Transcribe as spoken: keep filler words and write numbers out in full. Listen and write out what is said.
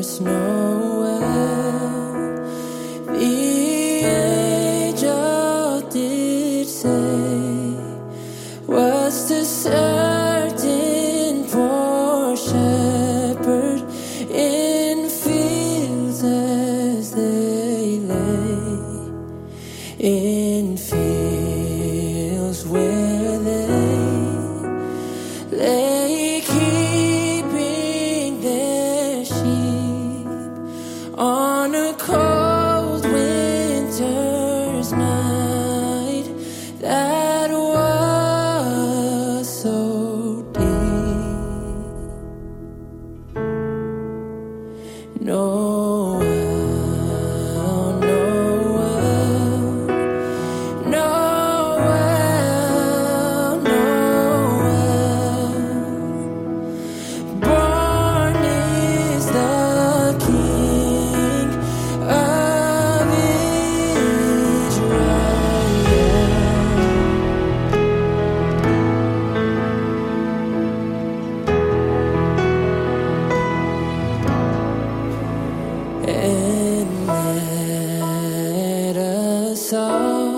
there's nowhere. The angel did say, was the certain poor shepherd in fields as they lay, in fields where they lay, keeping their sheep on a cold winter's night that was so deep. Noel, Noel, Noel, Noel, born is the King of Israel. And let us all